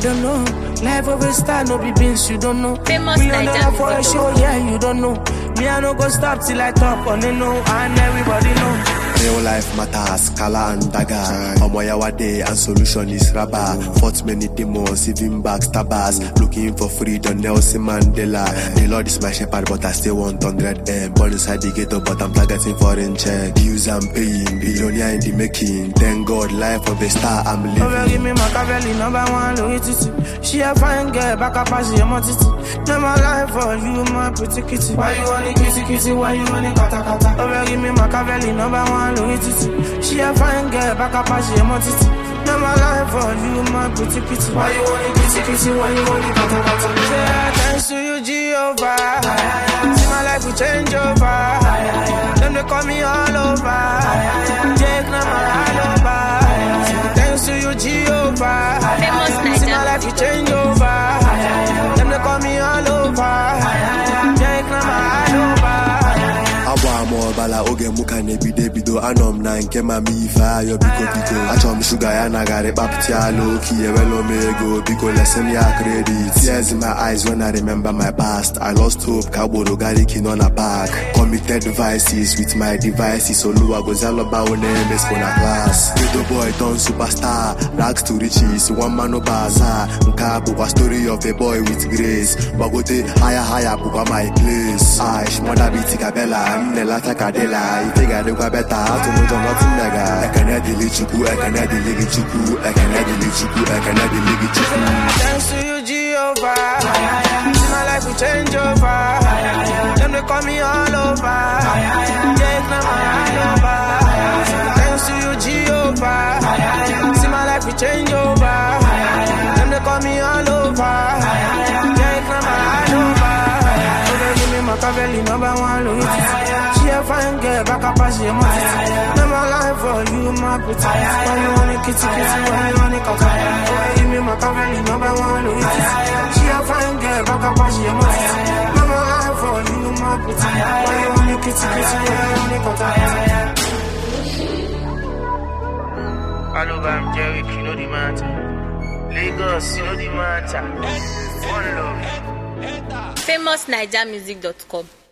don't know. Life of a star, no be beans, you don't know. Famous $1,000,000 for a show, yeah, you don't know. Me, I no go stop till I talk on it, no, and everybody know. Real life matters, Kala and Daga. Omoyawade and solution is rubber. Fought many demons, even backstabbers. Looking for freedom, Nelson Mandela. The Lord is my shepherd, but I still want 100M. Born inside the ghetto, but I'm targeting foreign check. Use and paying, billionaire in the making. Thank God, life of a star, I'm living. Over give me Machiavelli, #1, Louis Titi. She a fine girl, back up as she a titi. Now my life for you, my pretty kitty. Why you want it, kitty kitty? Why you want it, kata kata? Over give me Machiavelli, #1, Louis Titi. She a fine girl, back up as she a titi. Now my life for you, my pretty kitty. Why you want it, kitty kitty? Why you want it, kata kata? Say thanks to you, Jehovah. See my life will change over. Them they call me all over. Take now my all over. Thanks to you, Jehovah. See my life will change over. Them they call me all over. Take now my all over. Abwa bala oge muka nebide bido anom na nke mami ifa yo biko biko achom sugar ya nagare baptia low key ewelo mego biko lesson ya credit. Tears in my eyes when I remember my past. I lost hope kaboro gari kino na park. Committed vices with my devices. Oluwa gozalo ba one MS for na class. Little boy turn superstar. Rags to riches, one man no bazaar. Nka bukwa story of a boy with grace. Bagote higher bukwa my place. Aish mother biti kabela. Nelata kadela, ifega de kwa beta, to no don't nothing mega. Ekanya dili chuku, ekanya dili chuku, ekanya dili chuku, ekanya dili chuku. Thanks to you, Jehovah. See my life will change over. Them they call me all over. Take now my all over. Thanks to you, Jehovah. See my life will change over. Them they call me all over. Take now my all over. Give me Machiavelli, #1, Louis Titi. She a fine girl, back up as she a titi. Now my life for you, my pretty. Why you want it, kitty kitty? Why you want it, kata? Give me Machiavelli, #1, Louis Titi. She a fine girl, back up as she a titi. Now my life for you, my pretty. Why you want it, kitty kitty? Why you want it, kata? Hello, I'm Jerry, you know the matter. Lagos, you know the matter. One love. FamousNigerMusic.com